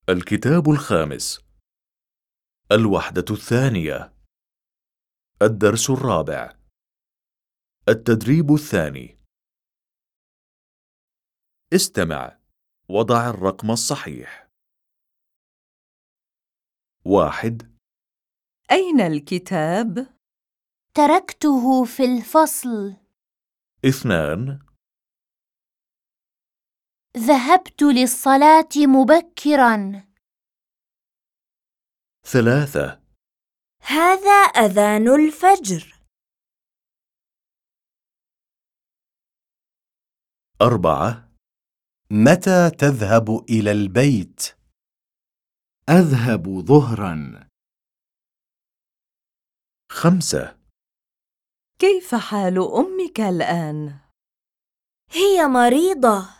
الكتاب الخامس، الوحدة الثانية، الدرس الرابع، التدريب الثاني. استمع، وضع الرقم الصحيح. 1. أين الكتاب؟ تركته في الفصل. 2. ذهبت للصلاة مبكرا. 3. هذا أذان الفجر. 4. متى تذهب إلى البيت؟ أذهب ظهرا. 5. كيف حال أمك الآن؟ هي مريضة.